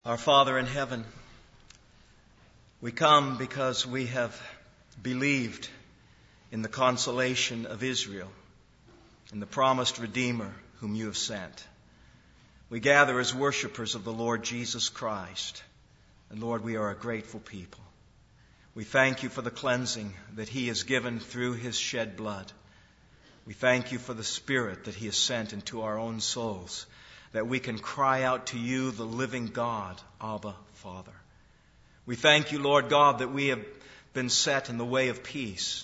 Our Father in heaven, we come because we have believed in the consolation of Israel, in the promised Redeemer whom you have sent. We gather as worshipers of the Lord Jesus Christ, and Lord, we are a grateful people. We thank you for the cleansing that he has given through his shed blood. We thank you for the Spirit that he has sent into our own souls, that we can cry out to you, the living God, Abba, Father. We thank you, Lord God, that we have been set in the way of peace.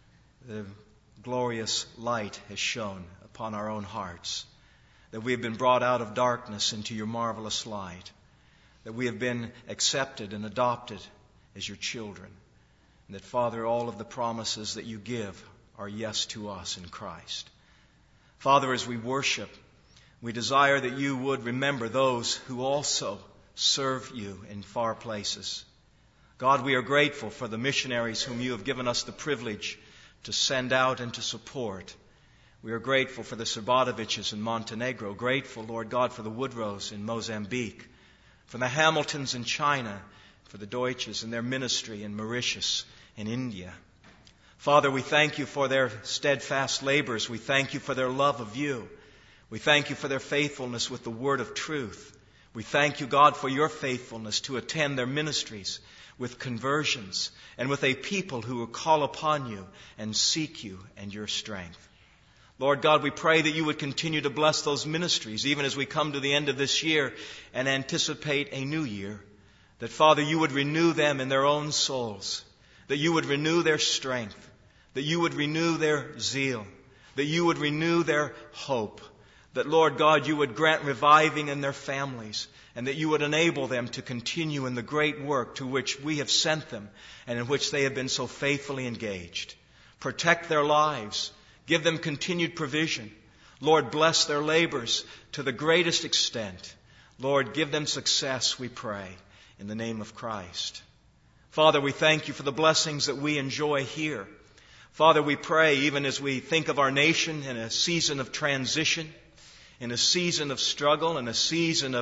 The glorious light has shone upon our own hearts, that we have been brought out of darkness into your marvelous light, that we have been accepted and adopted as your children, and that, Father, all of the promises that you give are yes to us in Christ. Father, as we worship, we desire that you would remember those who also serve you in far places. God, we are grateful for the missionaries whom you have given us the privilege to send out and to support. We are grateful for the Srbatoviches in Montenegro, grateful, Lord God, for the Woodrows in Mozambique, for the Hamiltons in China, for the Deutsches and their ministry in Mauritius and India. Father, we thank you for their steadfast labors. We thank you for their love of you. We thank you for their faithfulness with the word of truth. We thank you, God, for your faithfulness to attend their ministries with conversions and with a people who will call upon you and seek you and your strength. Lord God, we pray that you would continue to bless those ministries even as we come to the end of this year and anticipate a new year. That, Father, you would renew them in their own souls, that you would renew their strength, that you would renew their zeal, that you would renew their hope. That, Lord God, you would grant reviving in their families, and that you would enable them to continue in the great work to which we have sent them and in which they have been so faithfully engaged. Protect their lives. Give them continued provision. Lord, bless their labors to the greatest extent. Lord, give them success, we pray, in the name of Christ. Father, we thank you for the blessings that we enjoy here. Father, we pray, even as we think of our nation in a season of transition, in a season of struggle, in a season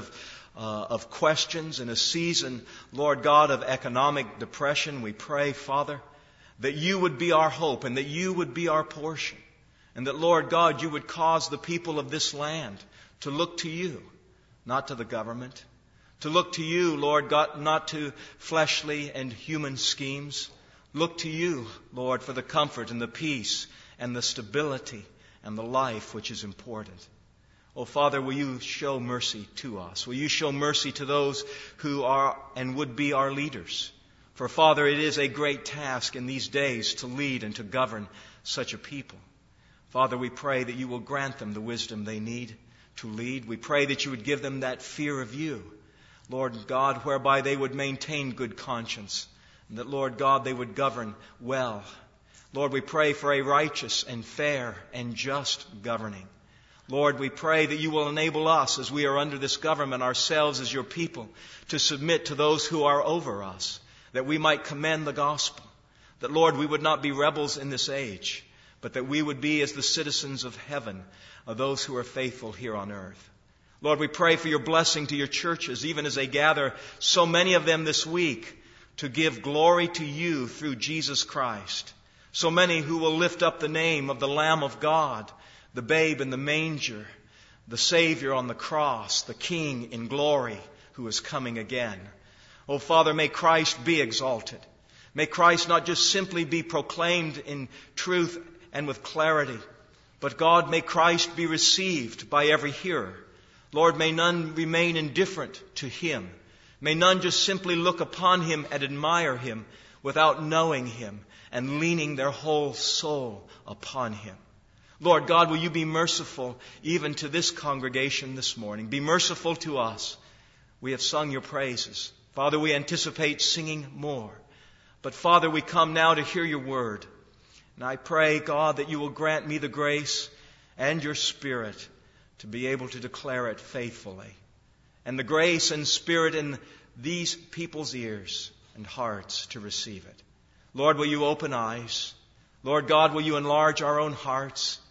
of questions, in a season, Lord God, of economic depression, we pray, Father, that you would be our hope and that you would be our portion. And that, Lord God, you would cause the people of this land to look to you, not to the government. To look to you, Lord God, not to fleshly and human schemes. Look to you, Lord, for the comfort and the peace and the stability and the life which is important. Oh, Father, will you show mercy to us? Will you show mercy to those who are and would be our leaders? For, Father, it is a great task in these days to lead and to govern such a people. Father, we pray that you will grant them the wisdom they need to lead. We pray that you would give them that fear of you, Lord God, whereby they would maintain good conscience, and that, Lord God, they would govern well. Lord, we pray for a righteous and fair and just governing. Lord, we pray that you will enable us, as we are under this government ourselves as your people, to submit to those who are over us, that we might commend the gospel. That, Lord, we would not be rebels in this age, but that we would be as the citizens of heaven, of those who are faithful here on earth. Lord, we pray for your blessing to your churches, even as they gather, so many of them this week, to give glory to you through Jesus Christ. So many who will lift up the name of the Lamb of God, the babe in the manger, the Savior on the cross, the King in glory who is coming again. Oh, Father, may Christ be exalted. May Christ not just simply be proclaimed in truth and with clarity, but God, may Christ be received by every hearer. Lord, may none remain indifferent to him. May none just simply look upon him and admire him without knowing him and leaning their whole soul upon him. Lord God, will you be merciful even to this congregation this morning? Be merciful to us. We have sung your praises. Father, we anticipate singing more. But Father, we come now to hear your word. And I pray, God, that you will grant me the grace and your Spirit to be able to declare it faithfully. And the grace and Spirit in these people's ears and hearts to receive it. Lord, will you open eyes? Lord God, will you enlarge our own hearts?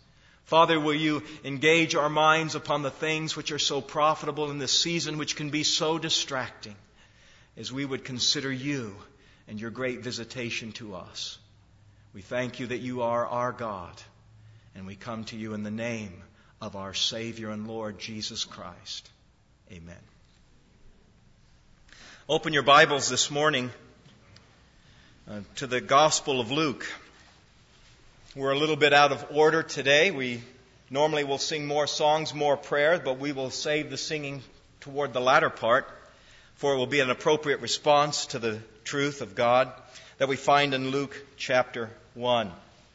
Father, will you engage our minds upon the things which are so profitable in this season, which can be so distracting, as we would consider you and your great visitation to us. We thank you that you are our God, and we come to you in the name of our Savior and Lord Jesus Christ. Amen. Open your Bibles this morning to the Gospel of Luke. We're a little bit out of order today. We normally will sing more songs, more prayer, but we will save the singing toward the latter part, for it will be an appropriate response to the truth of God that we find in Luke chapter 1.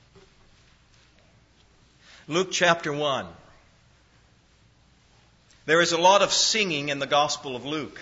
Luke chapter 1. There is a lot of singing in the Gospel of Luke.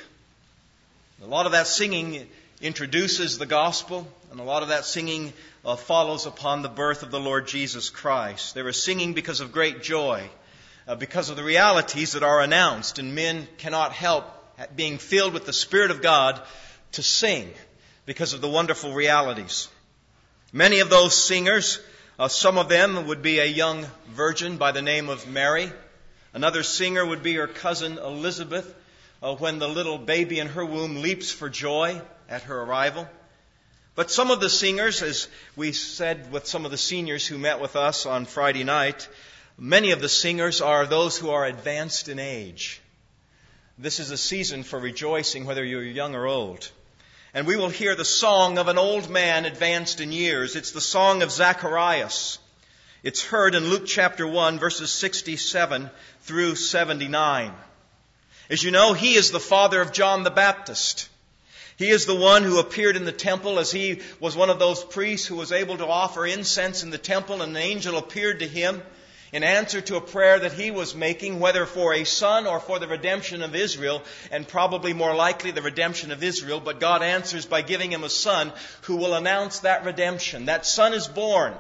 A lot of that singing introduces the Gospel, and a lot of that singing follows upon the birth of the Lord Jesus Christ. There is singing because of great joy, because of the realities that are announced, and men cannot help being filled with the Spirit of God to sing because of the wonderful realities. Many of those singers, some of them would be a young virgin by the name of Mary. Another singer would be her cousin Elizabeth, when the little baby in her womb leaps for joy at her arrival. But some of the singers, as we said with some of the seniors who met with us on Friday night, many of the singers are those who are advanced in age. This is a season for rejoicing, whether you're young or old. And we will hear the song of an old man advanced in years. It's the song of Zacharias. It's heard in Luke chapter 1, verses 67 through 79. As you know, he is the father of John the Baptist. He is the one who appeared in the temple as he was one of those priests who was able to offer incense in the temple, and an angel appeared to him in answer to a prayer that he was making, whether for a son or for the redemption of Israel, and probably more likely the redemption of Israel. But God answers by giving him a son who will announce that redemption. That son is born.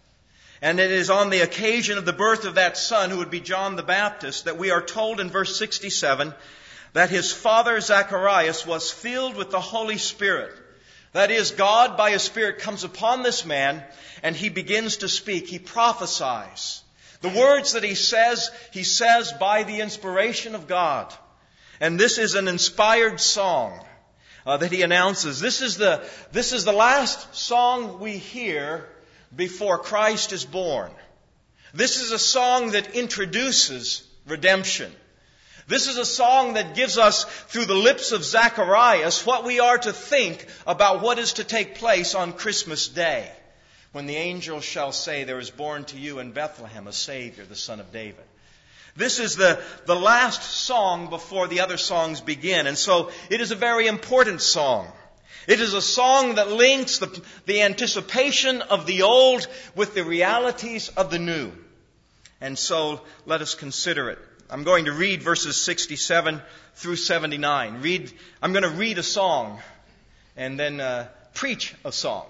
And it is on the occasion of the birth of that son, who would be John the Baptist, that we are told in verse 67 that his father Zacharias was filled with the Holy Spirit. That is, God by His Spirit comes upon this man and he begins to speak. He prophesies. The words that he says by the inspiration of God. And this is an inspired song that he announces. This is the last song we hear before Christ is born. This is a song that introduces redemption. This is a song that gives us, through the lips of Zacharias, what we are to think about what is to take place on Christmas Day, when the angel shall say, "There is born to you in Bethlehem a Savior, the Son of David." This is the last song before the other songs begin, and so it is a very important song. It is a song that links the anticipation of the old with the realities of the new. And so let us consider it. I'm going to read verses 67 through 79. I'm going to read a song and then preach a song.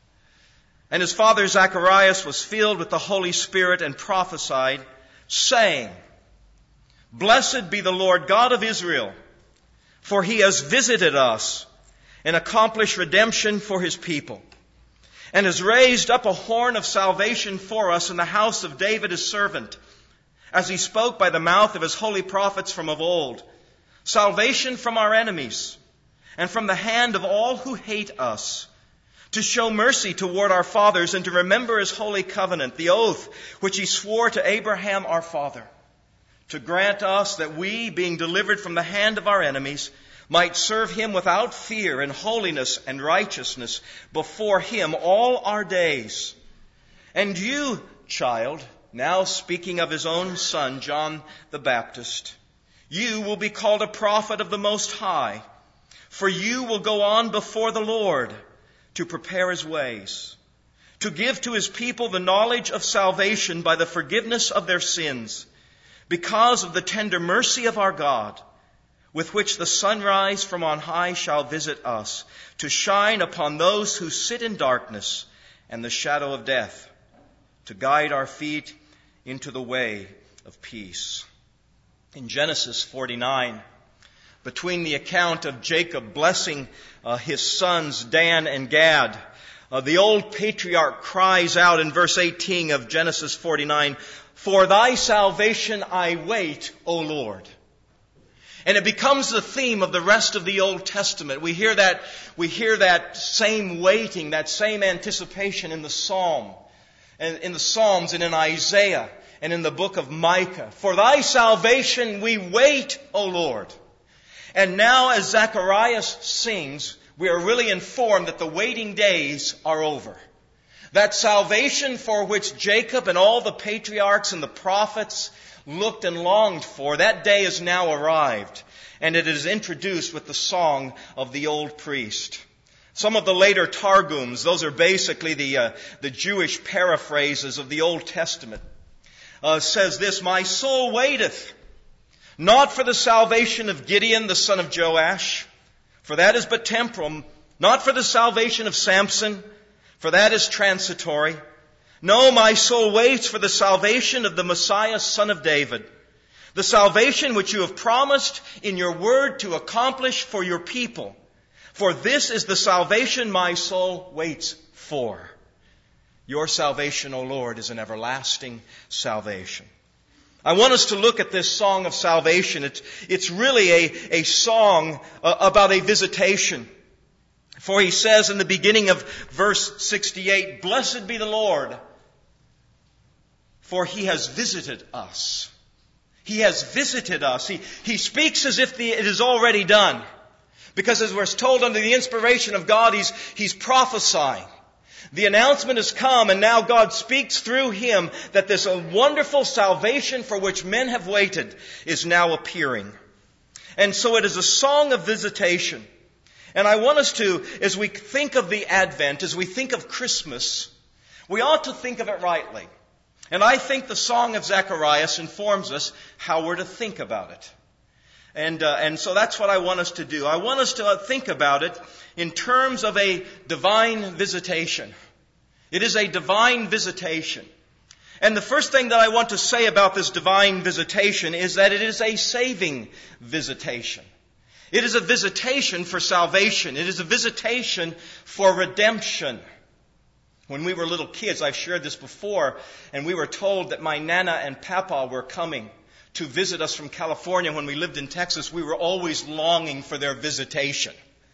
And his father Zacharias was filled with the Holy Spirit and prophesied, saying, "Blessed be the Lord God of Israel, for He has visited us and accomplished redemption for His people, and has raised up a horn of salvation for us in the house of David His servant, as He spoke by the mouth of His holy prophets from of old, salvation from our enemies, and from the hand of all who hate us, to show mercy toward our fathers, and to remember His holy covenant, the oath which He swore to Abraham our father, to grant us that we, being delivered from the hand of our enemies, might serve Him without fear in holiness and righteousness before Him all our days. And you, child," now speaking of his own son, John the Baptist, "you will be called a prophet of the Most High, for you will go on before the Lord to prepare His ways, to give to His people the knowledge of salvation by the forgiveness of their sins, because of the tender mercy of our God, with which the sunrise from on high shall visit us, to shine upon those who sit in darkness and the shadow of death, to guide our feet into the way of peace." In Genesis 49, between the account of Jacob blessing his sons Dan and Gad, the old patriarch cries out in verse 18 of Genesis 49, For thy salvation I wait, O Lord. And it becomes the theme of the rest of the Old Testament. We hear that same waiting, that same anticipation in the Psalms and in Isaiah and in the book of Micah. For thy salvation we wait, O Lord. And now as Zacharias sings, we are really informed that the waiting days are over. That salvation for which Jacob and all the patriarchs and the prophets looked and longed for, that day has now arrived. And it is introduced with the song of the old priest. Some of the later Targums, those are basically the Jewish paraphrases of the Old Testament, says this, My soul waiteth, not for the salvation of Gideon the son of Joash, for that is but temporal, not for the salvation of Samson, for that is transitory. No, my soul waits for the salvation of the Messiah, son of David, the salvation which you have promised in your word to accomplish for your people. For this is the salvation my soul waits for. Your salvation, O Lord, is an everlasting salvation. I want us to look at this song of salvation. It's really a song about a visitation. For he says in the beginning of verse 68, Blessed be the Lord, for he has visited us. He has visited us. He speaks as if it is already done. Because as we're told under the inspiration of God, he's prophesying. The announcement has come, and now God speaks through him that this wonderful salvation for which men have waited is now appearing. And so it is a song of visitation. And I want us to, as we think of the Advent, as we think of Christmas, we ought to think of it rightly. And I think the song of Zacharias informs us how we're to think about it. And so that's what I want us to do. I want us to think about it in terms of a divine visitation. It is a divine visitation. And the first thing that I want to say about this divine visitation is that it is a saving visitation. It is a visitation for salvation. It is a visitation for redemption. When we were little kids, I've shared this before, and we were told that my Nana and Papa were coming to visit us from California. When we lived in Texas, we were always longing for their visitation.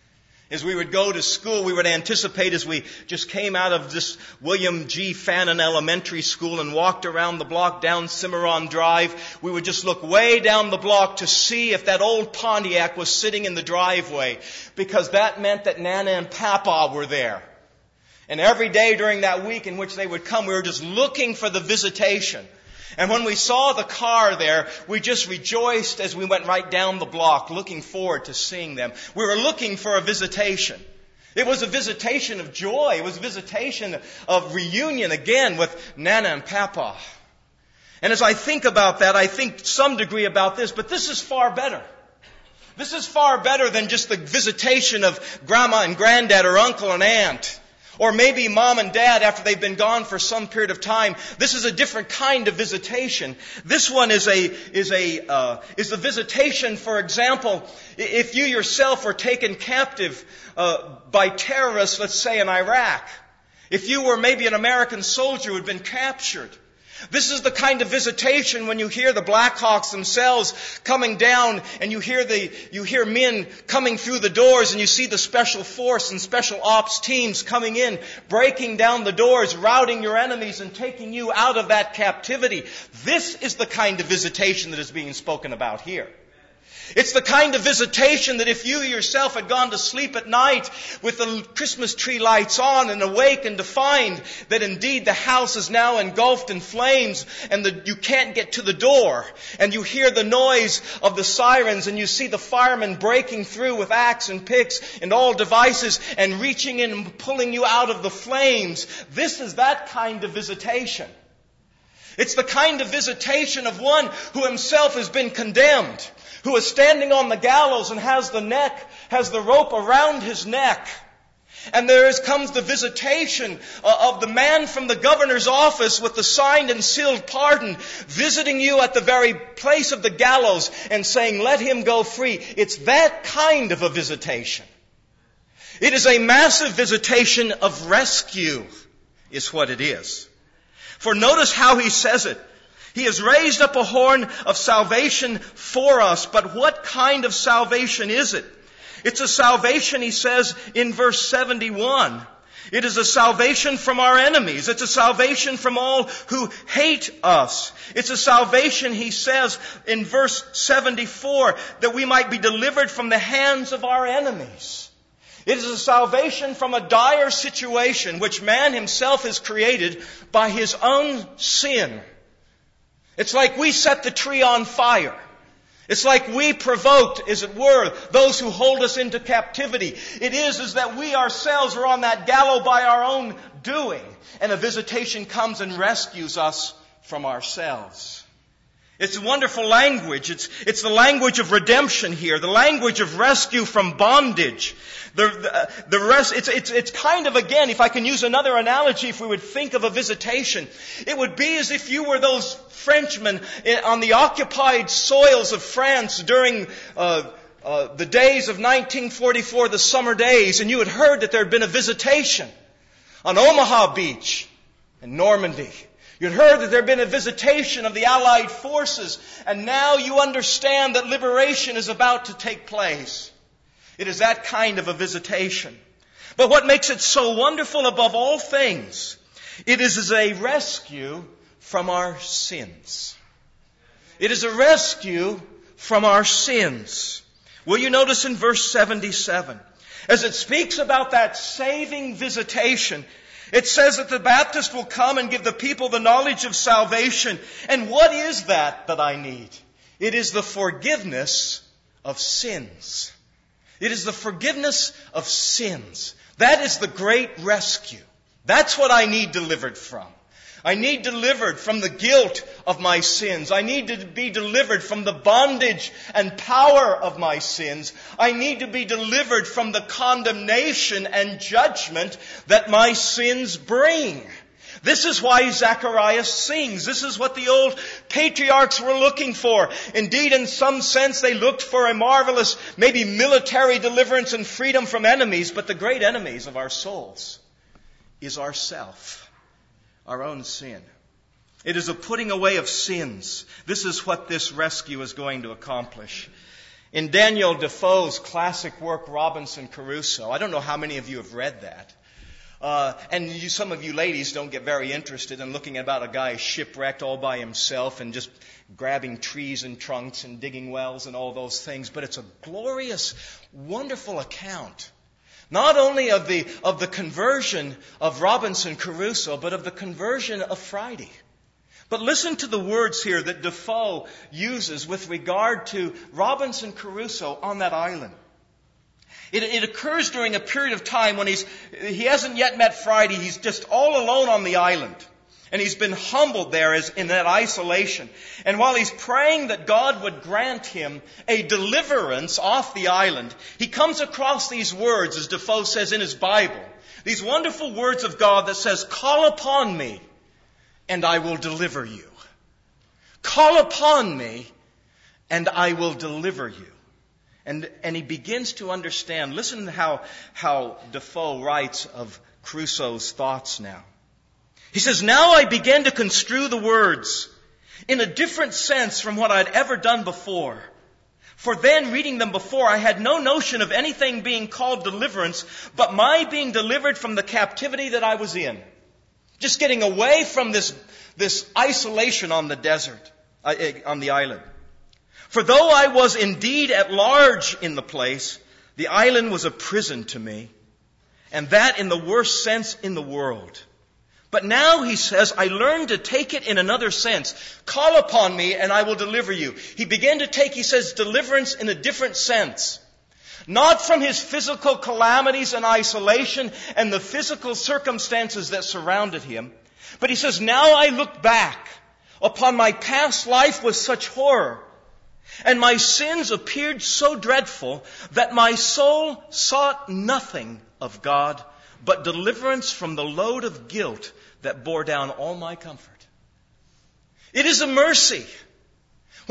As we would go to school, we would anticipate, as we just came out of this William G. Fannin Elementary School and walked around the block down Cimarron Drive, we would just look way down the block to see if that old Pontiac was sitting in the driveway, because that meant that Nana and Papa were there. And every day during that week in which they would come, we were just looking for the visitation. And when we saw the car there, we just rejoiced as we went right down the block, looking forward to seeing them. We were looking for a visitation. It was a visitation of joy. It was a visitation of reunion again with Nana and Papa. And as I think about that, I think to some degree about this, but this is far better. This is far better than just the visitation of Grandma and Granddad or Uncle and Aunt. Or maybe Mom and Dad after they've been gone for some period of time. This is a different kind of visitation. This one is the visitation, for example, if you yourself were taken captive by terrorists, let's say in Iraq. If you were maybe an American soldier who had been captured. This is the kind of visitation when you hear the Blackhawks themselves coming down and you hear men coming through the doors and you see the special force and special ops teams coming in, breaking down the doors, routing your enemies and taking you out of that captivity. This is the kind of visitation that is being spoken about here. It's the kind of visitation that if you yourself had gone to sleep at night with the Christmas tree lights on and awakened to find that indeed the house is now engulfed in flames and you can't get to the door, and you hear the noise of the sirens and you see the firemen breaking through with axe and picks and all devices and reaching in and pulling you out of the flames. This is that kind of visitation. It's the kind of visitation of one who himself has been condemned, who is standing on the gallows and has the rope around his neck. And there comes the visitation of the man from the governor's office with the signed and sealed pardon, visiting you at the very place of the gallows and saying, let him go free. It's that kind of a visitation. It is a massive visitation of rescue, is what it is. For notice how he says it. He has raised up a horn of salvation for us. But what kind of salvation is it? It's a salvation, he says in verse 71. It is a salvation from our enemies. It's a salvation from all who hate us. It's a salvation, he says in verse 74, that we might be delivered from the hands of our enemies. It is a salvation from a dire situation which man himself has created by his own sin. It's like we set the tree on fire. It's like we provoked, as it were, those who hold us into captivity. It is that we ourselves are on that gallows by our own doing. And a visitation comes and rescues us from ourselves. It's a wonderful language. It's the language of redemption here, the language of rescue from bondage. It's kind of, again, if I can use another analogy, if we would think of a visitation, it would be as if you were those Frenchmen on the occupied soils of France during the days of 1944, the summer days, and you had heard that there had been a visitation on Omaha Beach in Normandy. You'd heard that there had been a visitation of the Allied forces, and now you understand that liberation is about to take place. It is that kind of a visitation. But what makes it so wonderful above all things, it is a rescue from our sins. It is a rescue from our sins. Will you notice in verse 77, as it speaks about that saving visitation, it says that the Baptist will come and give the people the knowledge of salvation. And what is that I need? It is the forgiveness of sins. It is the forgiveness of sins. That is the great rescue. That's what I need delivered from. I need delivered from the guilt of my sins. I need to be delivered from the bondage and power of my sins. I need to be delivered from the condemnation and judgment that my sins bring. This is why Zacharias sings. This is what the old patriarchs were looking for. Indeed, in some sense, they looked for a marvelous, maybe military deliverance and freedom from enemies, but the great enemies of our souls is ourself. Our own sin. It is a putting away of sins. This is what this rescue is going to accomplish. In Daniel Defoe's classic work, Robinson Crusoe, I don't know how many of you have read that. Some of you ladies don't get very interested in looking about a guy shipwrecked all by himself and just grabbing trees and trunks and digging wells and all those things. But it's a glorious, wonderful account. Not only of the conversion of Robinson Crusoe, but of the conversion of Friday. But listen to the words here that Defoe uses with regard to Robinson Crusoe on that island. It occurs during a period of time when he hasn't yet met Friday. He's just all alone on the island. And he's been humbled there in that isolation. And while he's praying that God would grant him a deliverance off the island, he comes across these words, as Defoe says in his Bible. These wonderful words of God that says, "Call upon me, and I will deliver you. Call upon me, and I will deliver you." And he begins to understand. Listen to how Defoe writes of Crusoe's thoughts now. He says, "Now I began to construe the words in a different sense from what I'd ever done before. For then, reading them before, I had no notion of anything being called deliverance, but my being delivered from the captivity that I was in." Just getting away from this isolation on the desert, on the island. "For though I was indeed at large in the place, the island was a prison to me, and that in the worst sense in the world. But now," he says, "I learned to take it in another sense. Call upon me and I will deliver you." He began to take, he says, deliverance in a different sense. Not from his physical calamities and isolation and the physical circumstances that surrounded him. But he says, "Now I look back upon my past life with such horror, and my sins appeared so dreadful that my soul sought nothing of God but deliverance from the load of guilt that bore down all my comfort." It is a mercy.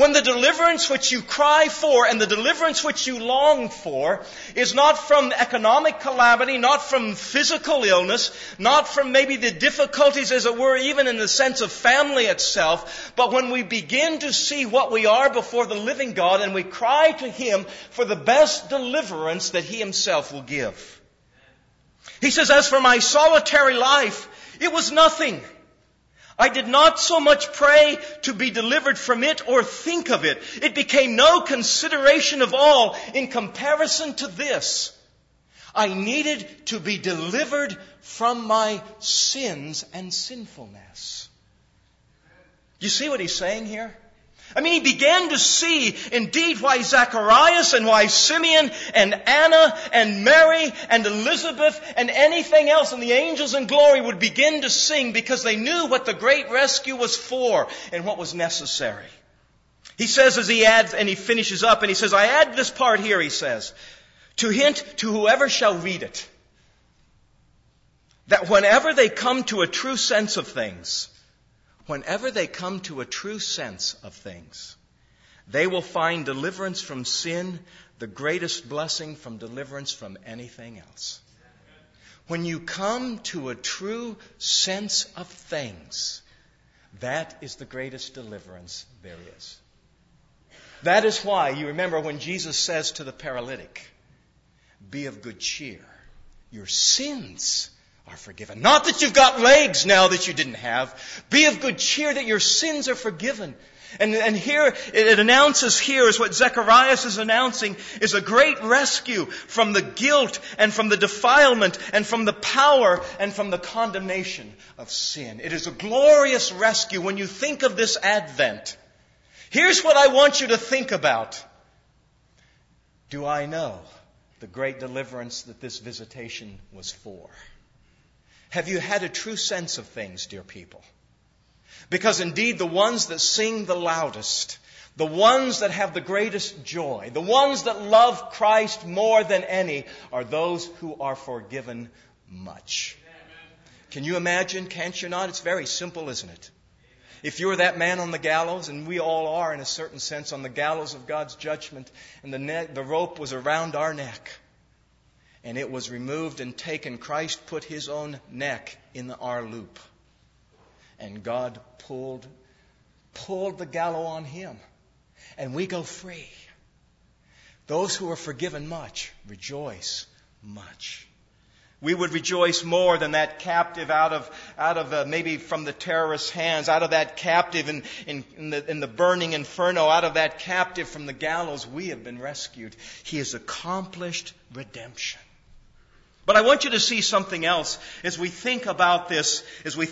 When the deliverance which you cry for and the deliverance which you long for is not from economic calamity, not from physical illness, not from maybe the difficulties, as it were, even in the sense of family itself, but when we begin to see what we are before the living God and we cry to Him for the best deliverance that He Himself will give. He says, as for my solitary life, it was nothing. I did not so much pray to be delivered from it or think of it. It became no consideration of all in comparison to this. I needed to be delivered from my sins and sinfulness. You see what he's saying here? I mean, he began to see indeed why Zacharias and why Simeon and Anna and Mary and Elizabeth and anything else and the angels in glory would begin to sing, because they knew what the great rescue was for and what was necessary. He says as he adds, and he finishes up, and he says, I add this part here, he says, to hint to whoever shall read it, that whenever they come to a true sense of things, they will find deliverance from sin the greatest blessing from deliverance from anything else. When you come to a true sense of things, that is the greatest deliverance there is. That is why you remember when Jesus says to the paralytic, be of good cheer, your sins are forgiven. Not that you've got legs now that you didn't have. Be of good cheer that your sins are forgiven. And here, it announces here is what Zacharias is announcing is a great rescue from the guilt and from the defilement and from the power and from the condemnation of sin. It is a glorious rescue when you think of this Advent. Here's what I want you to think about. Do I know the great deliverance that this visitation was for? Have you had a true sense of things, dear people? Because indeed the ones that sing the loudest, the ones that have the greatest joy, the ones that love Christ more than any, are those who are forgiven much. Can you imagine? Can't you not? It's very simple, isn't it? If you were that man on the gallows, and we all are in a certain sense on the gallows of God's judgment, and the rope was around our neck, and it was removed and taken, Christ put His own neck in our loop. And God pulled the gallows on Him. And we go free. Those who are forgiven much rejoice much. We would rejoice more than that captive out of maybe from the terrorist's hands, out of that captive in the burning inferno, out of that captive from the gallows. We have been rescued. He has accomplished redemption. But I want you to see something else as we think about this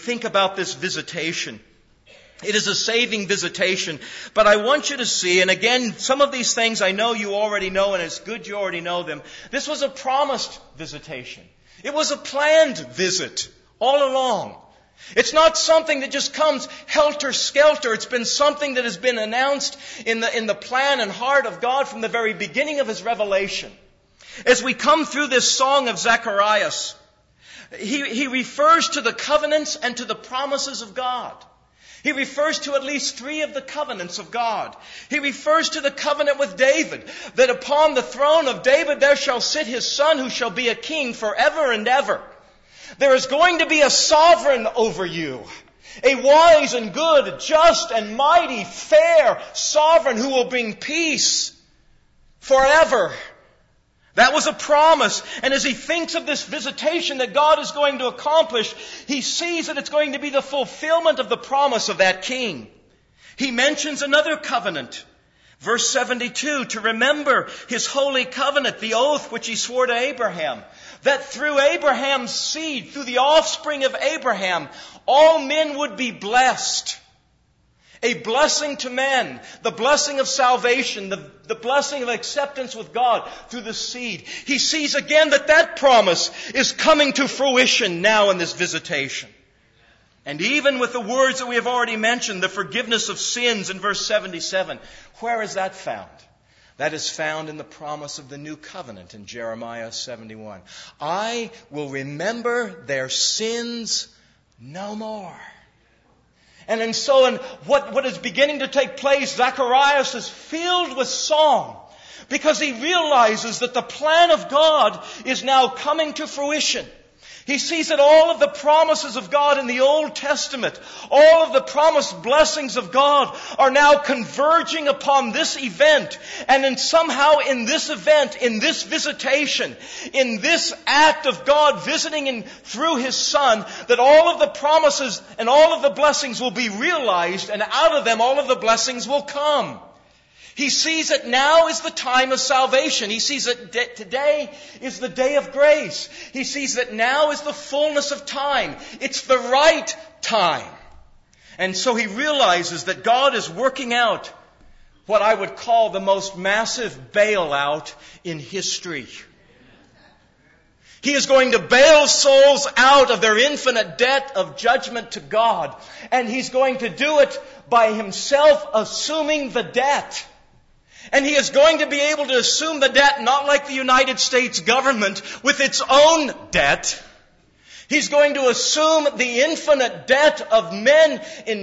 visitation. It is a saving visitation. But I want you to see, and again, some of these things I know you already know, and it's good you already know them. This was a promised visitation. It was a planned visit all along. It's not something that just comes helter-skelter. It's been something that has been announced in the plan and heart of God from the very beginning of His revelation. As we come through this song of Zacharias, he refers to the covenants and to the promises of God. He refers to at least 3 of the covenants of God. He refers to the covenant with David, that upon the throne of David there shall sit his son who shall be a king forever and ever. There is going to be a sovereign over you, a wise and good, just and mighty, fair sovereign who will bring peace forever. That was a promise. And as he thinks of this visitation that God is going to accomplish, he sees that it's going to be the fulfillment of the promise of that king. He mentions another covenant. Verse 72, to remember His holy covenant, the oath which He swore to Abraham, that through Abraham's seed, through the offspring of Abraham, all men would be blessed. A blessing to men, the blessing of salvation, the blessing of acceptance with God through the seed. He sees again that promise is coming to fruition now in this visitation. And even with the words that we have already mentioned, the forgiveness of sins in verse 77, where is that found? That is found in the promise of the new covenant in Jeremiah 71. I will remember their sins no more. And so what is beginning to take place, Zacharias is filled with song because he realizes that the plan of God is now coming to fruition. He sees that all of the promises of God in the Old Testament, all of the promised blessings of God are now converging upon this event. And then somehow in this event, in this visitation, in this act of God visiting through His Son, that all of the promises and all of the blessings will be realized, and out of them all of the blessings will come. He sees that now is the time of salvation. He sees that today is the day of grace. He sees that now is the fullness of time. It's the right time. And so he realizes that God is working out what I would call the most massive bailout in history. He is going to bail souls out of their infinite debt of judgment to God. And He's going to do it by Himself assuming the debt. And He is going to be able to assume the debt not like the United States government with its own debt. He's going to assume the infinite debt of men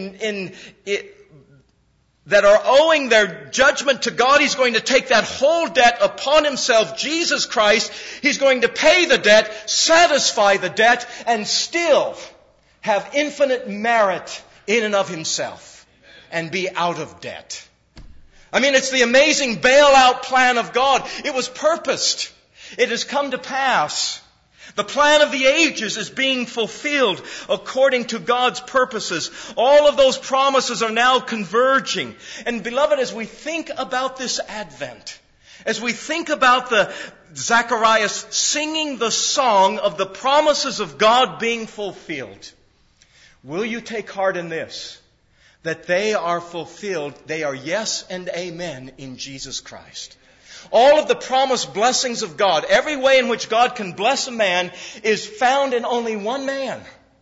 that are owing their judgment to God. He's going to take that whole debt upon Himself, Jesus Christ. He's going to pay the debt, satisfy the debt, and still have infinite merit in and of Himself and be out of debt. I mean, it's the amazing bailout plan of God. It was purposed. It has come to pass. The plan of the ages is being fulfilled according to God's purposes. All of those promises are now converging. And beloved, as we think about this Advent, as we think about the Zacharias singing the song of the promises of God being fulfilled, will you take heart in this? That they are fulfilled, they are yes and amen in Jesus Christ. All of the promised blessings of God, every way in which God can bless a man, is found in only one man.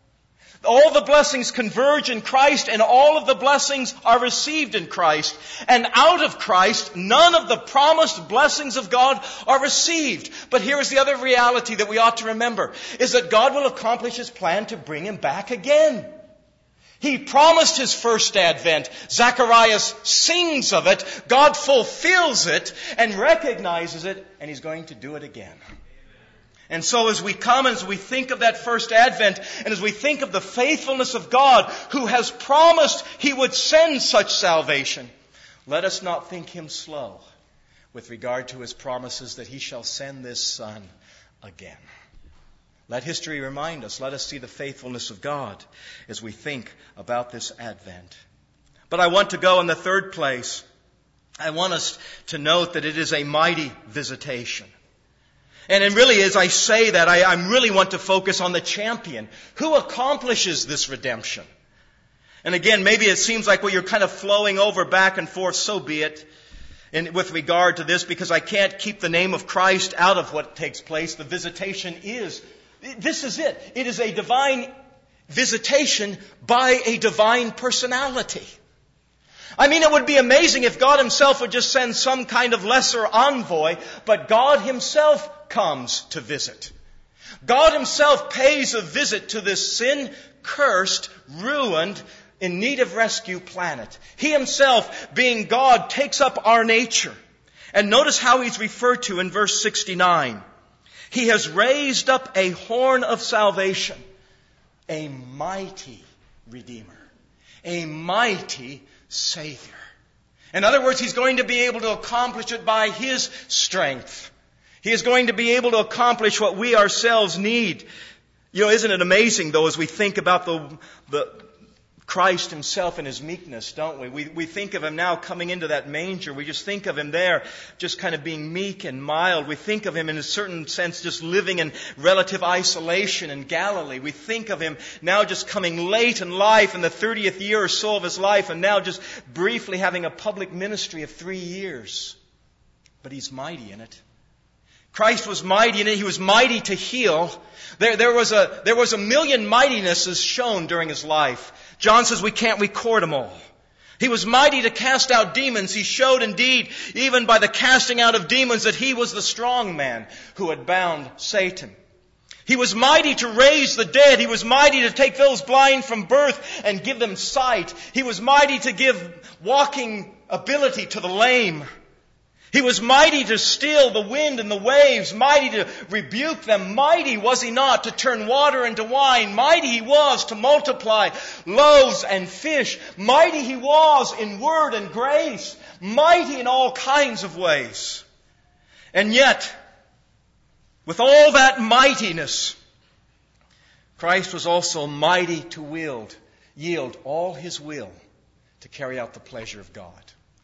All the blessings converge in Christ, and all of the blessings are received in Christ. And out of Christ, none of the promised blessings of God are received. But here is the other reality that we ought to remember, is that God will accomplish His plan to bring Him back again. He promised His first advent. Zacharias sings of it. God fulfills it and recognizes it, and He's going to do it again. And so as we come, as we think of that first advent, and as we think of the faithfulness of God who has promised He would send such salvation, let us not think Him slow with regard to His promises that He shall send this Son again. Let history remind us. Let us see the faithfulness of God as we think about this Advent. But I want to go in the third place. I want us to note that it is a mighty visitation. And really, as I say that, I really want to focus on the champion who accomplishes this redemption. And again, maybe it seems like, well, you're kind of flowing over back and forth, so be it. And with regard to this, because I can't keep the name of Christ out of what takes place, the visitation this is it. It is a divine visitation by a divine personality. I mean, it would be amazing if God Himself would just send some kind of lesser envoy, but God Himself comes to visit. God Himself pays a visit to this sin-cursed, ruined, in need of rescue planet. He Himself, being God, takes up our nature. And notice how He's referred to in verse 69. He has raised up a horn of salvation, a mighty Redeemer, a mighty Savior. In other words, He's going to be able to accomplish it by His strength. He is going to be able to accomplish what we ourselves need. You know, isn't it amazing, though, as we think about the Christ Himself in His meekness, don't we? We think of Him now coming into that manger. We just think of Him there just kind of being meek and mild. We think of Him in a certain sense just living in relative isolation in Galilee. We think of Him now just coming late in life in the 30th year or so of His life, and now just briefly having a public ministry of 3 years. But He's mighty in it. Christ was mighty in it. He was mighty to heal. There was a million mightinesses shown during His life. John says we can't record them all. He was mighty to cast out demons. He showed indeed, even by the casting out of demons, that He was the strong man who had bound Satan. He was mighty to raise the dead. He was mighty to take those blind from birth and give them sight. He was mighty to give walking ability to the lame. He was mighty to still the wind and the waves, mighty to rebuke them. Mighty was he not to turn water into wine. Mighty he was to multiply loaves and fish. Mighty he was in word and grace. Mighty in all kinds of ways. And yet, with all that mightiness, Christ was also mighty to yield all his will to carry out the pleasure of God.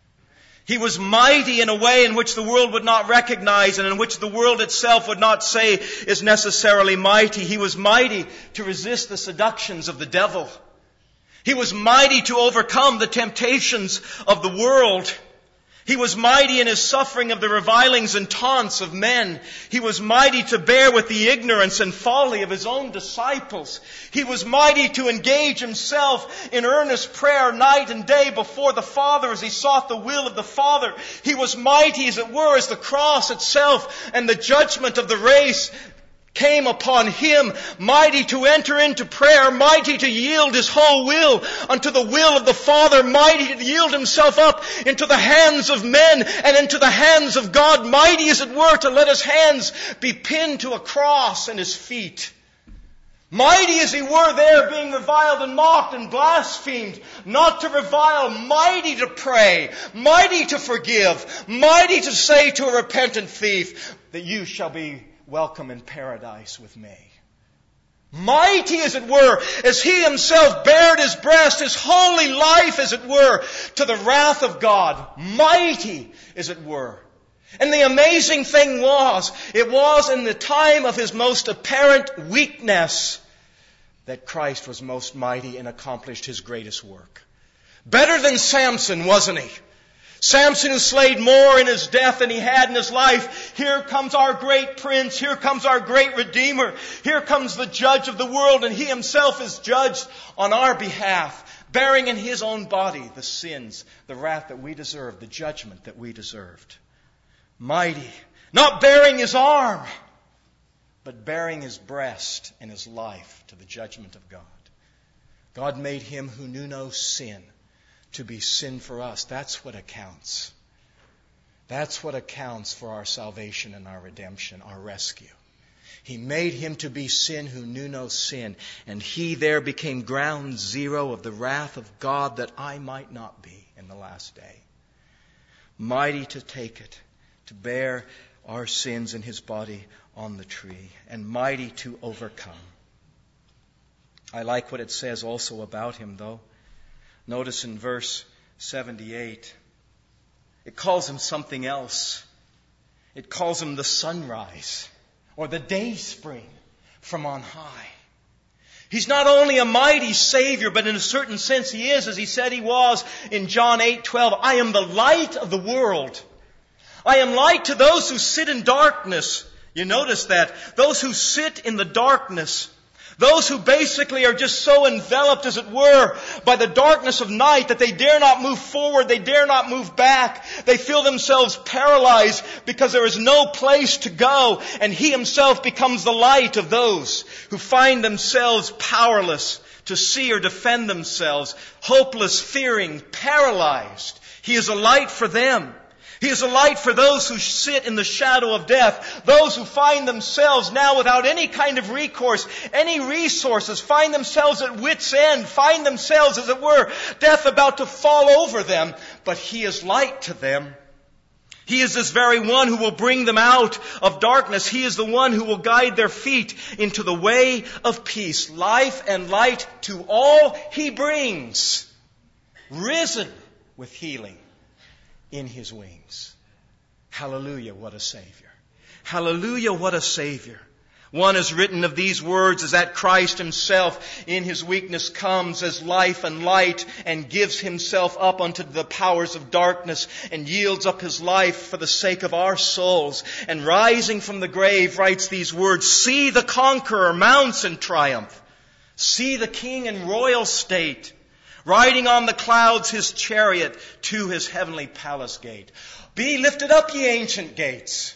He was mighty in a way in which the world would not recognize and in which the world itself would not say is necessarily mighty. He was mighty to resist the seductions of the devil. He was mighty to overcome the temptations of the world. He was mighty in his suffering of the revilings and taunts of men. He was mighty to bear with the ignorance and folly of his own disciples. He was mighty to engage himself in earnest prayer night and day before the Father as he sought the will of the Father. He was mighty, as it were, as the cross itself and the judgment of the race came upon him, mighty to enter into prayer, mighty to yield his whole will unto the will of the Father, mighty to yield himself up into the hands of men and into the hands of God, mighty as it were to let his hands be pinned to a cross and his feet. Mighty as he were there being reviled and mocked and blasphemed, not to revile, mighty to pray, mighty to forgive, mighty to say to a repentant thief that you shall be welcome in paradise with me. Mighty, as it were, as he himself bared his breast, his holy life, as it were, to the wrath of God. Mighty, as it were. And the amazing thing was, it was in the time of his most apparent weakness that Christ was most mighty and accomplished his greatest work. Better than Samson, wasn't he? Samson, who slayed more in his death than he had in his life. Here comes our great prince. Here comes our great Redeemer. Here comes the judge of the world, and he himself is judged on our behalf, bearing in his own body the sins, the wrath that we deserved, the judgment that we deserved. Mighty, not bearing his arm, but bearing his breast and his life to the judgment of God. God made him who knew no sin to be sin for us. That's what accounts. That's what accounts for our salvation and our redemption, our rescue. He made him to be sin who knew no sin, and he there became ground zero of the wrath of God that I might not be in the last day. Mighty to take it, to bear our sins in his body on the tree, and mighty to overcome. I like what it says also about him, though. Notice in verse 78, it calls him something else. It calls him the sunrise or the day spring from on high. He's not only a mighty Savior, but in a certain sense he is, as he said he was in John 8:12, I am the light of the world. I am light to those who sit in darkness. You notice that. Those who sit in the darkness. Those who basically are just so enveloped, as it were, by the darkness of night that they dare not move forward, they dare not move back. They feel themselves paralyzed because there is no place to go. And he himself becomes the light of those who find themselves powerless to see or defend themselves, hopeless, fearing, paralyzed. He is a light for them. He is a light for those who sit in the shadow of death, those who find themselves now without any kind of recourse, any resources, find themselves at wit's end, find themselves, as it were, death about to fall over them. But he is light to them. He is this very one who will bring them out of darkness. He is the one who will guide their feet into the way of peace. Life and light to all he brings, risen with healing in his wings. Hallelujah, what a Savior. Hallelujah, what a Savior. One is written of these words is that Christ himself in his weakness comes as life and light and gives himself up unto the powers of darkness and yields up his life for the sake of our souls. And rising from the grave writes these words, see the conqueror mounts in triumph. See the king in royal state, riding on the clouds his chariot to his heavenly palace gate. Be lifted up, ye ancient gates.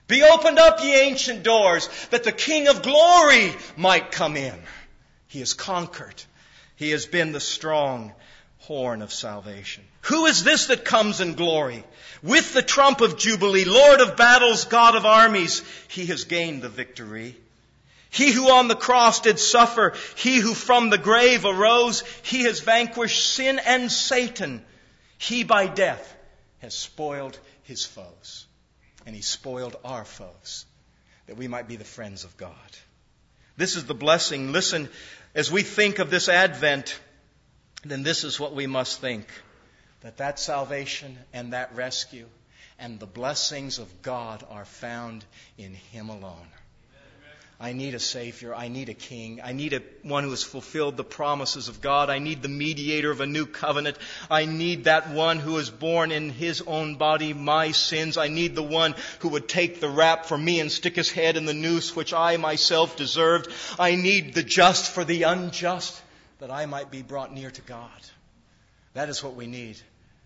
Be opened up, ye ancient doors, that the King of glory might come in. He has conquered. He has been the strong horn of salvation. Who is this that comes in glory? With the trump of jubilee, Lord of battles, God of armies, He has gained the victory. He who on the cross did suffer, He who from the grave arose, He has vanquished sin and Satan. He by death has spoiled His foes. And He spoiled our foes, that we might be the friends of God. This is the blessing. Listen, as we think of this Advent, then this is what we must think. That salvation and that rescue and the blessings of God are found in Him alone. I need a Savior. I need a King. I need one who has fulfilled the promises of God. I need the mediator of a new covenant. I need that one who has borne in His own body my sins. I need the one who would take the rap for me and stick His head in the noose which I myself deserved. I need the just for the unjust, that I might be brought near to God. That is what we need.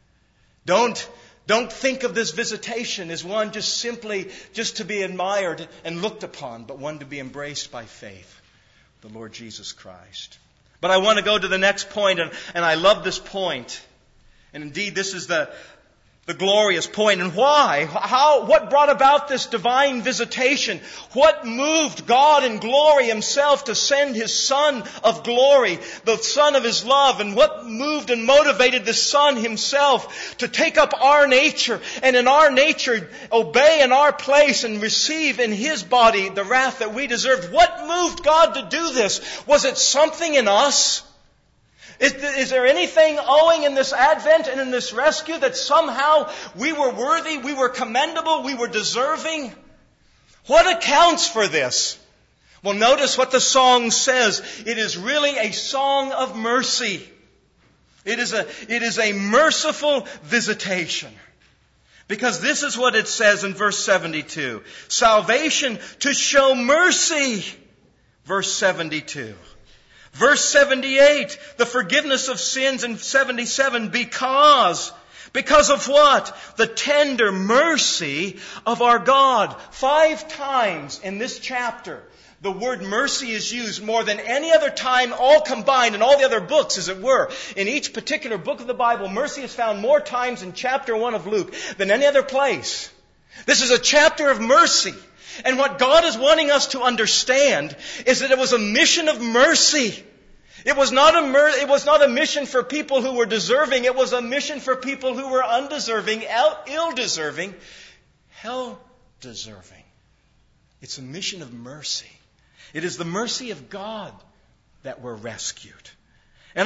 Don't think of this visitation as one just to be admired and looked upon, but one to be embraced by faith, the Lord Jesus Christ. But I want to go to the next point, and I love this point. And indeed, this is the glorious point. And why? What brought about this divine visitation? What moved God in glory Himself to send His Son of glory, the Son of His love? And what moved and motivated the Son Himself to take up our nature and in our nature obey in our place and receive in His body the wrath that we deserved? What moved God to do this? Was it something in us? Is there anything owing in this Advent and in this rescue that somehow we were worthy, we were commendable, we were deserving? What accounts for this? Well, notice what the song says. It is really a song of mercy. It is a merciful visitation. Because this is what it says in verse 72. Salvation to show mercy. Verse 72. Verse 78, the forgiveness of sins in 77, because of what? The tender mercy of our God. 5 times in this chapter, the word mercy is used more than any other time, all combined in all the other books, as it were. In each particular book of the Bible, mercy is found more times in chapter 1 of Luke than any other place. This is a chapter of mercy. And what God is wanting us to understand is that it was a mission of mercy. It was not a mission for people who were deserving. It was a mission for people who were undeserving, ill-deserving, hell-deserving. It's a mission of mercy. It is the mercy of God that we're rescued. And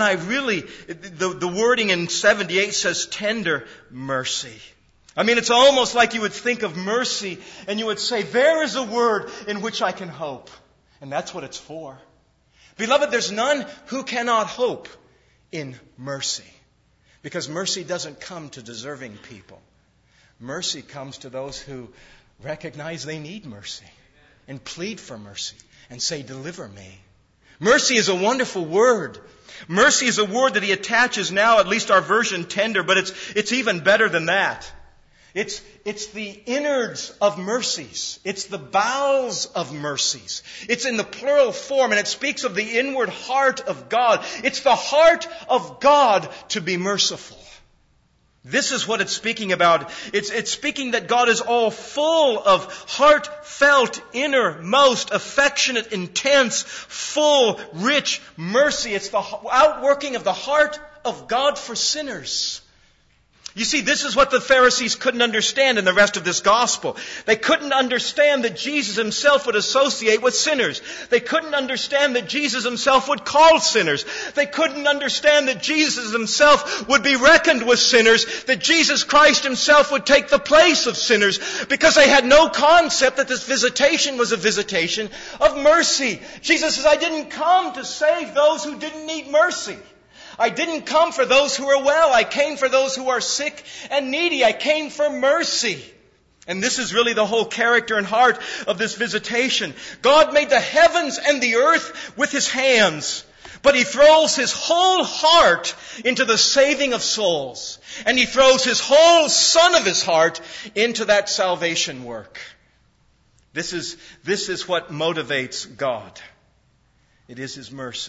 the wording in 78 says tender mercy. I mean, it's almost like you would think of mercy and you would say, there is a word in which I can hope. And that's what it's for. Beloved, there's none who cannot hope in mercy. Because mercy doesn't come to deserving people. Mercy comes to those who recognize they need mercy and plead for mercy and say, deliver me. Mercy is a wonderful word. Mercy is a word that he attaches now, at least our version, tender, but it's even better than that. It's the innards of mercies. It's the bowels of mercies. It's in the plural form, and it speaks of the inward heart of God. It's the heart of God to be merciful. This is what it's speaking about. It's speaking that God is all full of heartfelt, innermost, affectionate, intense, full, rich mercy. It's the outworking of the heart of God for sinners. You see, this is what the Pharisees couldn't understand in the rest of this gospel. They couldn't understand that Jesus Himself would associate with sinners. They couldn't understand that Jesus Himself would call sinners. They couldn't understand that Jesus Himself would be reckoned with sinners, that Jesus Christ Himself would take the place of sinners, because they had no concept that this visitation was a visitation of mercy. Jesus says, I didn't come to save those who didn't need mercy. I didn't come for those who are well. I came for those who are sick and needy. I came for mercy. And this is really the whole character and heart of this visitation. God made the heavens and the earth with His hands, but He throws His whole heart into the saving of souls. And He throws His whole Son of His heart into that salvation work. This is what motivates God. It is His mercy.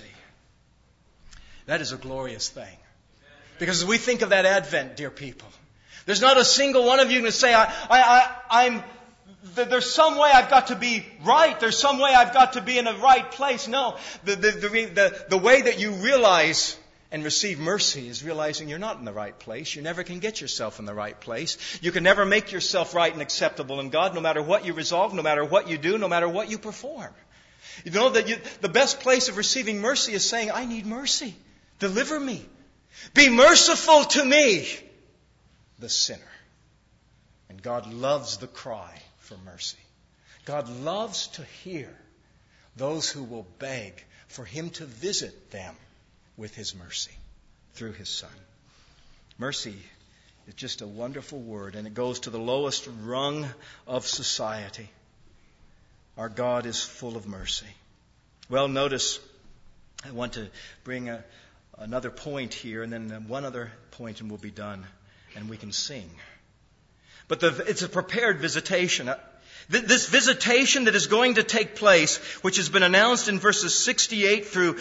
That is a glorious thing. Because as we think of that Advent, dear people, there's not a single one of you who can say, there's some way I've got to be right. There's some way I've got to be in the right place. No. The way that you realize and receive mercy is realizing you're not in the right place. You never can get yourself in the right place. You can never make yourself right and acceptable in God, no matter what you resolve, no matter what you do, no matter what you perform. You know that the best place of receiving mercy is saying, I need mercy. Deliver me. Be merciful to me, the sinner. And God loves the cry for mercy. God loves to hear those who will beg for Him to visit them with His mercy through His Son. Mercy is just a wonderful word, and it goes to the lowest rung of society. Our God is full of mercy. Well, notice, I want to bring another point here, and then one other point, and we'll be done, and we can sing. But it's a prepared visitation. This visitation that is going to take place, which has been announced in verses 68 through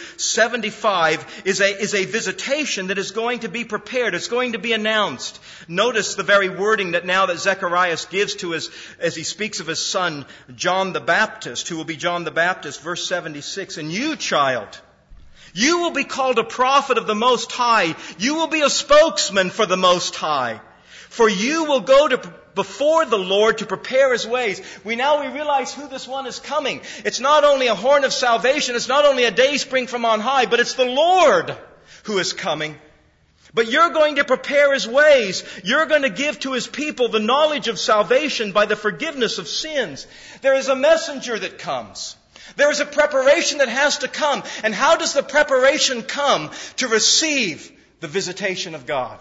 75, is a visitation that is going to be prepared. It's going to be announced. Notice the very wording that Zechariah gives to us as he speaks of his son, John the Baptist, who will be John the Baptist, verse 76. And you, child, you will be called a prophet of the Most High. You will be a spokesman for the Most High. For you will go before the Lord to prepare His ways. We realize who this one is coming. It's not only a horn of salvation. It's not only a day spring from on high, but it's the Lord who is coming. But you're going to prepare His ways. You're going to give to His people the knowledge of salvation by the forgiveness of sins. There is a messenger that comes. There is a preparation that has to come. And how does the preparation come to receive the visitation of God?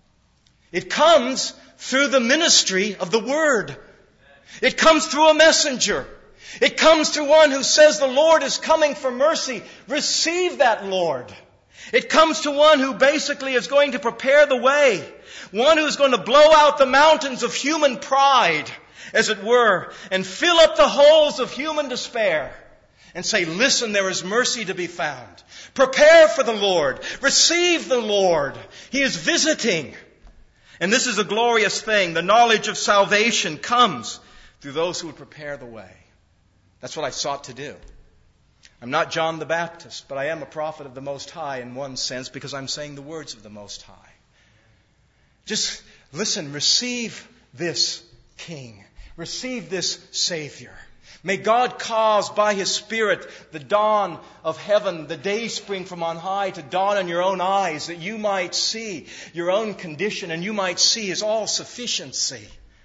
It comes through the ministry of the Word. It comes through a messenger. It comes through one who says the Lord is coming for mercy. Receive that Lord. It comes to one who basically is going to prepare the way. One who is going to blow out the mountains of human pride, as it were, and fill up the holes of human despair. And say, listen, there is mercy to be found. Prepare for the Lord. Receive the Lord. He is visiting. And this is a glorious thing. The knowledge of salvation comes through those who would prepare the way. That's what I sought to do. I'm not John the Baptist, but I am a prophet of the Most High in one sense because I'm saying the words of the Most High. Just listen, receive this King. Receive this Savior. May God cause by His Spirit the dawn of heaven, the day spring from on high, to dawn in your own eyes, that you might see your own condition and you might see His all-sufficiency.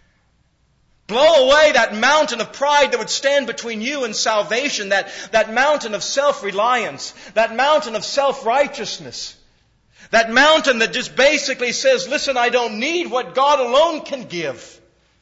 Blow away that mountain of pride that would stand between you and salvation, that mountain of self-reliance, that mountain of self-righteousness, that mountain that just basically says, listen, I don't need what God alone can give.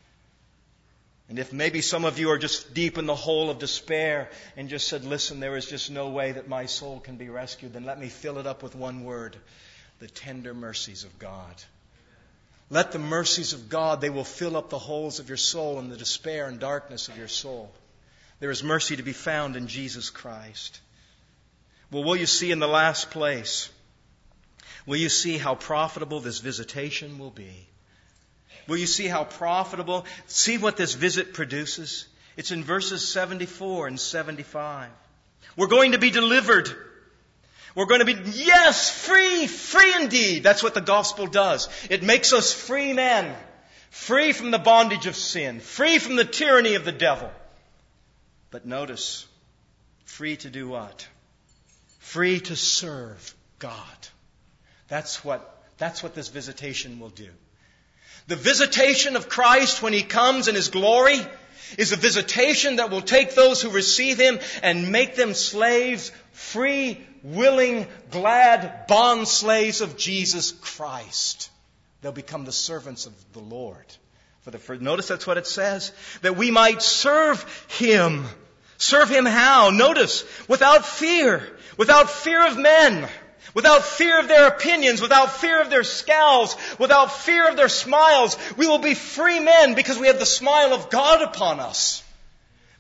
And if maybe some of you are just deep in the hole of despair and just said, listen, there is just no way that my soul can be rescued, then let me fill it up with one word: the tender mercies of God. Let the mercies of God, they will fill up the holes of your soul and the despair and darkness of your soul. There is mercy to be found in Jesus Christ. Well, will you see in the last place, will you see how profitable this visitation will be? Will you see how profitable? See what this visit produces? It's in verses 74 and 75. We're going to be delivered. We're going to be, yes, free indeed. That's what the gospel does. It makes us free men, free from the bondage of sin, free from the tyranny of the devil. But notice, free to do what? Free to serve God. That's what this visitation will do. The visitation of Christ when He comes in His glory is a visitation that will take those who receive Him and make them slaves, free, willing, glad bond slaves of Jesus Christ. They'll become the servants of the Lord. Notice that's what it says. That we might serve Him. Serve Him how? Notice, without fear of men. Without fear of their opinions, without fear of their scowls, without fear of their smiles, we will be free men because we have the smile of God upon us.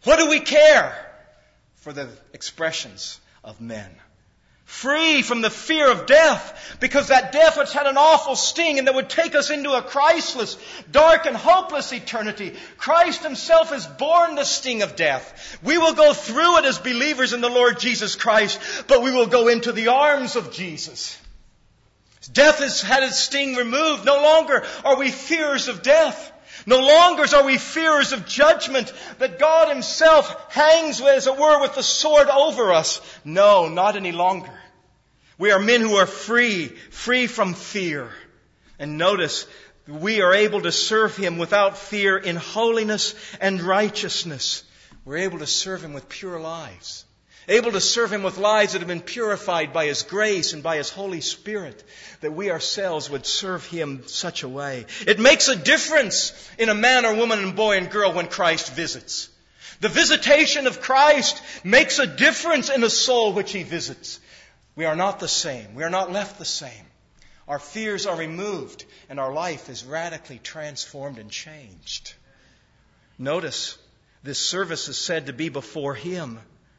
What do we care for the expressions of men? Free from the fear of death, because that death which had an awful sting and that would take us into a Christless, dark and hopeless eternity. Christ Himself has borne the sting of death. We will go through it as believers in the Lord Jesus Christ, but we will go into the arms of Jesus. Death has had its sting removed. No longer are we fearers of death. No longer are we fearers of judgment, that God Himself hangs, as it were, with the sword over us. No, not any longer. We are men who are free from fear. And notice, we are able to serve Him without fear in holiness and righteousness. We're able to serve Him with pure lives. Able to serve Him with lives that have been purified by His grace and by His Holy Spirit, that we ourselves would serve Him such a way. It makes a difference in a man or woman and boy and girl when Christ visits. The visitation of Christ makes a difference in a soul which He visits. We are not the same. We are not left the same. Our fears are removed and our life is radically transformed and changed. Notice, this service is said to be before Him.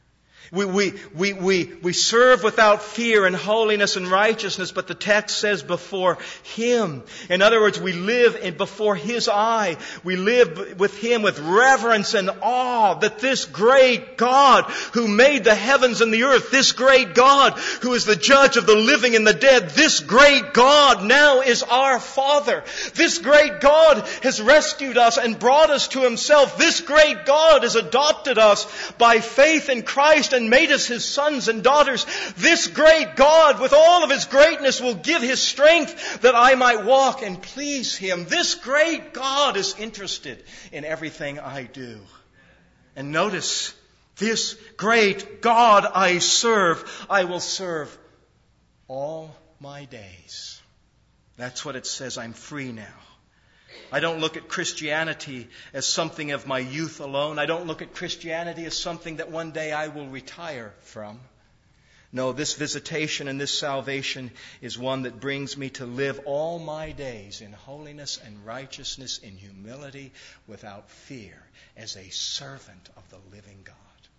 We serve without fear in holiness and righteousness, but the text says before Him. In other words, we live before His eye. We live with Him with reverence and awe that this great God who made the heavens and the earth, this great God who is the judge of the living and the dead, this great God now is our Father. This great God has rescued us and brought us to Himself. This great God has adopted us by faith in Christ and made us His sons and daughters. This great God, with all of His greatness, will give His strength that I might walk and please Him. This great God is interested in everything I do. And notice, this great God I will serve all my days. That's what it says. I'm free now. I don't look at Christianity as something of my youth alone. I don't look at Christianity as something that one day I will retire from. No, this visitation and this salvation is one that brings me to live all my days in holiness and righteousness, in humility, without fear, as a servant of the living God.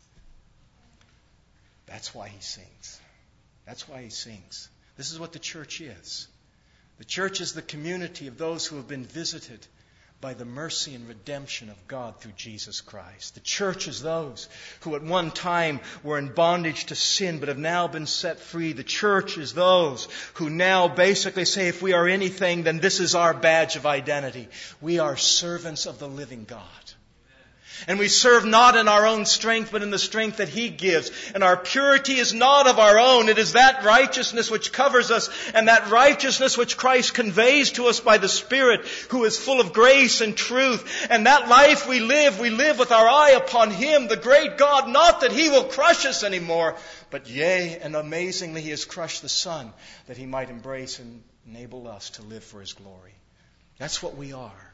That's why He sings. That's why He sings. This is what the church is. The church is the community of those who have been visited by the mercy and redemption of God through Jesus Christ. The church is those who at one time were in bondage to sin but have now been set free. The church is those who now basically say, if we are anything, then this is our badge of identity. We are servants of the living God. And we serve not in our own strength, but in the strength that He gives. And our purity is not of our own. It is that righteousness which covers us, and that righteousness which Christ conveys to us by the Spirit, who is full of grace and truth. And that life we live with our eye upon Him, the great God. Not that He will crush us anymore, but yea, and amazingly He has crushed the Son, that He might embrace and enable us to live for His glory. That's what we are.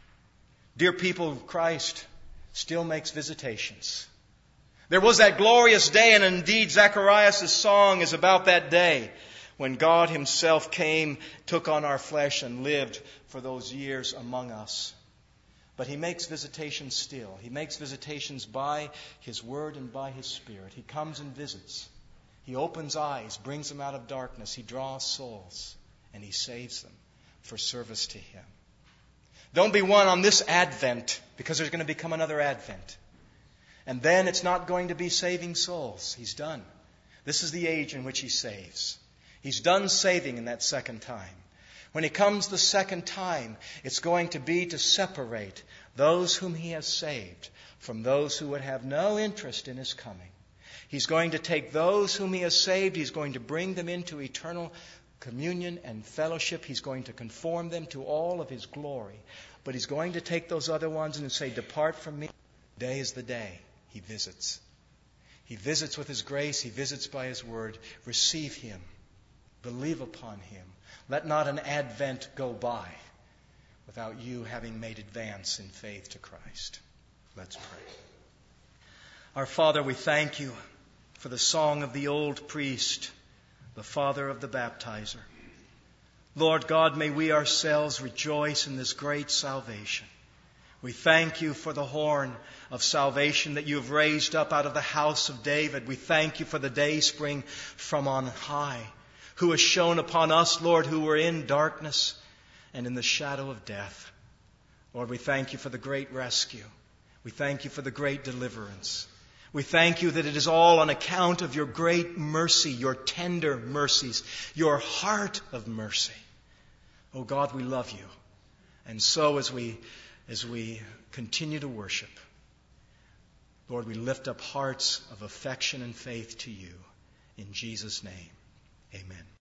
Dear people of Christ, still makes visitations. There was that glorious day, and indeed Zacharias' song is about that day when God Himself came, took on our flesh, and lived for those years among us. But He makes visitations still. He makes visitations by His Word and by His Spirit. He comes and visits. He opens eyes, brings them out of darkness. He draws souls, and He saves them for service to Him. Don't be one on this Advent, because there's going to become another Advent. And then it's not going to be saving souls. He's done. This is the age in which He saves. He's done saving in that second time. When He comes the second time, it's going to be to separate those whom He has saved from those who would have no interest in His coming. He's going to take those whom He has saved, He's going to bring them into eternal communion and fellowship. He's going to conform them to all of His glory. But He's going to take those other ones and say, depart from me. Today is the day He visits. He visits with His grace. He visits by His word. Receive Him. Believe upon Him. Let not an Advent go by without you having made advance in faith to Christ. Let's pray. Our Father, we thank You for the song of the old priest, the father of the baptizer. Lord God, may we ourselves rejoice in this great salvation. We thank you for the horn of salvation that you have raised up out of the house of David. We thank you for the dayspring from on high, who has shone upon us, Lord, who were in darkness and in the shadow of death. Lord, we thank you for the great rescue. We thank you for the great deliverance. We thank you that it is all on account of your great mercy, your tender mercies, your heart of mercy. Oh God, we love you. And so as we continue to worship, Lord, we lift up hearts of affection and faith to you. In Jesus' name, amen.